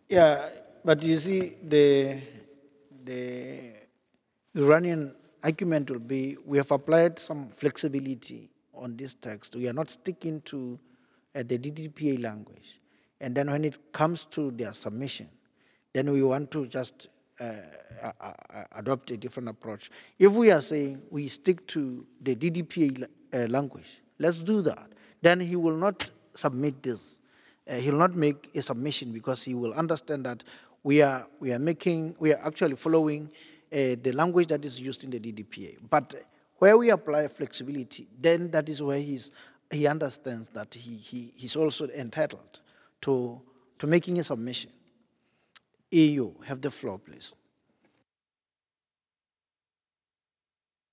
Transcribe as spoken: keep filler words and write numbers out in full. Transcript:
Yeah, but you see, the the Iranian argument will be we have applied some flexibility on this text. We are not sticking to uh, the D D P A language. And then when it comes to their submission, then we want to just uh, uh, uh, adopt a different approach. If we are saying we stick to the D D P A uh, language, let's do that. Then he will not submit this. Uh, he'll not make a submission because he will understand that we are we are making we are actually following uh, the language that is used in the D D P A. But where we apply flexibility, then that is where he's he understands that he, he he's also entitled to to making a submission. E U, have the floor, please.